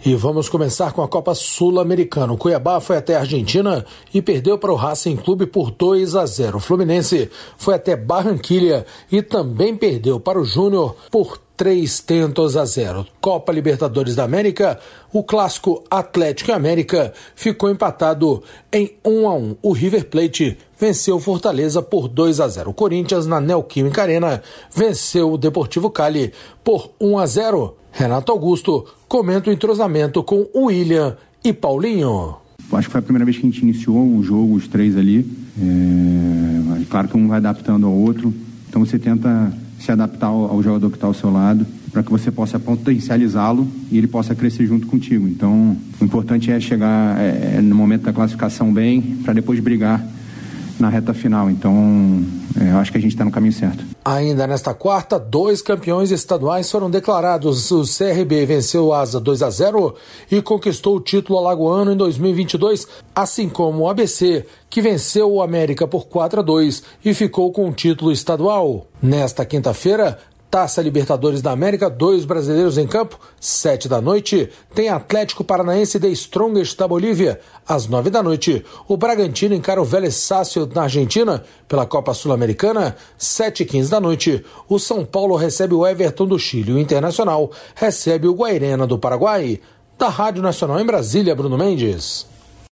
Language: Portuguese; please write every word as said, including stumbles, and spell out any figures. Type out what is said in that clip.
E vamos começar com a Copa Sul-Americana. O Cuiabá foi até a Argentina e perdeu para o Racing Clube por dois a zero. O Fluminense foi até Barranquilha e também perdeu para o Júnior por três tentos a zero. Copa Libertadores da América, o clássico Atlético e América ficou empatado em um a um. O River Plate venceu o Fortaleza por dois a zero. O Corinthians, na Neoquímica Arena, venceu o Deportivo Cali por um a zero. Renato Augusto comenta o entrosamento com o William e Paulinho. Acho que foi a primeira vez que a gente iniciou o jogo, os três ali. É... Claro que um vai adaptando ao outro, então você tenta se adaptar ao jogador que está ao seu lado, para que você possa potencializá-lo e ele possa crescer junto contigo. Então, o importante é chegar é, no momento da classificação bem, para depois brigar na reta final. Então, é, eu acho que a gente está no caminho certo. Ainda nesta quarta, dois campeões estaduais foram declarados. O C R B venceu o Asa dois a zero e conquistou o título alagoano em dois mil e vinte e dois, assim como o A B C, que venceu o América por quatro a dois e ficou com o título estadual. Nesta quinta-feira, Taça Libertadores da América, dois brasileiros em campo, sete da noite, tem Atlético Paranaense The Strongest da Bolívia. Às nove da noite, o Bragantino encara o Vélez Sácio na Argentina pela Copa Sul-Americana. Sete e quinze da noite, o São Paulo recebe o Everton do Chile. O Internacional recebe o Guairena do Paraguai. Da Rádio Nacional em Brasília, Bruno Mendes.